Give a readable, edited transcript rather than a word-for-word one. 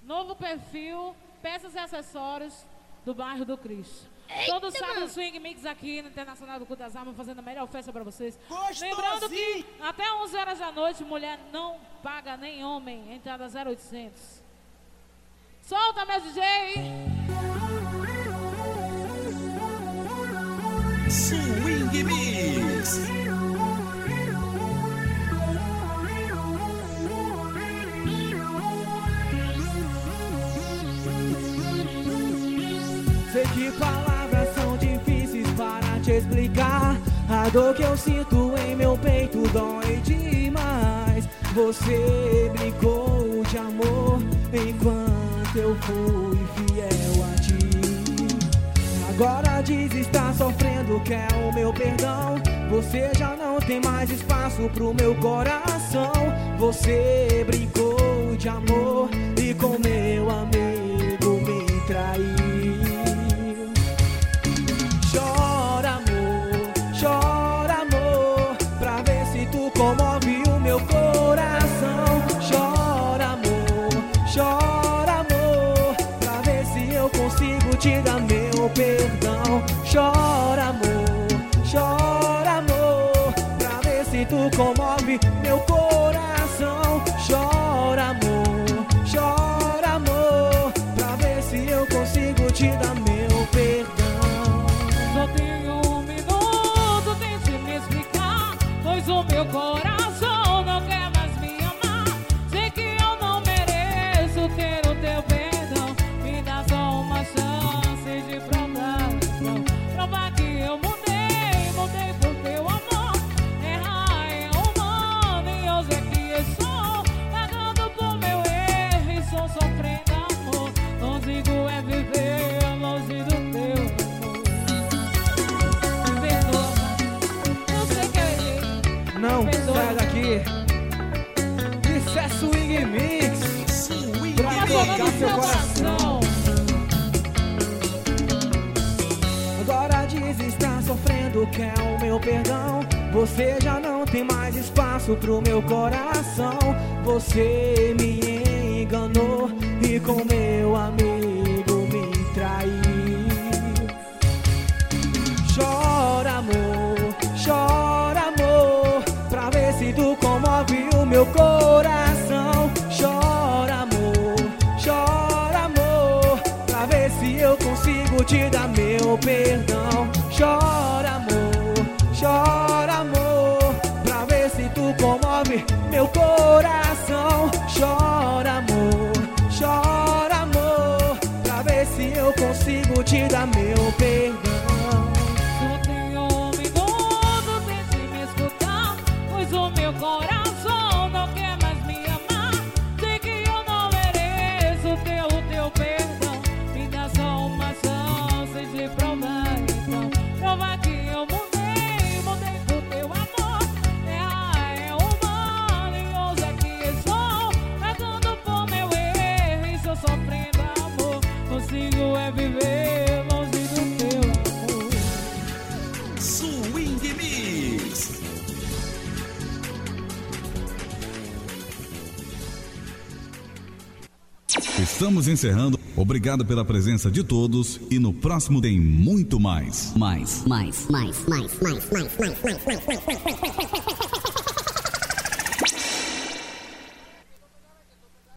Novo perfil, peças e acessórios do bairro do Cristo. Eita, Todo sábado mano. Swing Mix aqui no Internacional do Culto das Almas, fazendo a melhor festa pra vocês. Gostosinho. Lembrando que até 11 horas da noite, mulher não paga nem homem, entrada 0800. Solta, meu DJ! Swing Mix. Sei que palavras são difíceis para te explicar. A dor que eu sinto em meu peito dói demais. Você brincou de amor enquanto eu fui fiel a ti. Agora diz estar sofrendo, quer o meu perdão. Você já não tem mais espaço pro meu coração. Você brincou de amor e com meu amigo me traiu. Chora amor, pra ver se tu comove o meu coração. Chora amor, pra ver se eu consigo te dar meu perdão. Chora amor, pra ver se tu comove meu coração. Chora amor, pra ver se eu consigo te dar meu perdão. Só tenho um minuto, tente me explicar, pois o meu coração não quer mais me amar. Sei que eu não mereço ter o teu perdão. Me dá só uma chance de provar que eu mudei por teu amor. Errar é humano e eu sei que eu sou, pagando por meu erro e sou sofrendo amor. Consigo é viver longe do teu amor. Eu sei que eu errei. Não, Perdoa. sai daqui. Isso é Swing Mix. Pra Mas tocar no seu coração. Agora diz estar sofrendo, quer o meu perdão. Você já não tem mais espaço pro meu coração. Você me enganou e com meu amigo me traiu. Chora amor, pra ver se tu comove o meu coração. Chora amor, pra ver se eu consigo te dar meu perdão. Chora amor, pra ver se tu comove meu coração. Chora amor, pra ver se eu consigo te dar meu perdão. Só tenho um minuto, tente me escutar, pois o meu coração não quer mais me amar. Sei que eu não mereço ter o teu perdão. Me dá só uma chance de provar, então. Provar que eu mudei por teu amor. Errar é humano e hoje aqui eu sou, pagando por meu erro e sou sofrendo amor. Consigo é viver longe do teu amor. Swing Mix. Estamos encerrando. Obrigado pela presença de todos e no próximo tem muito mais. Mais.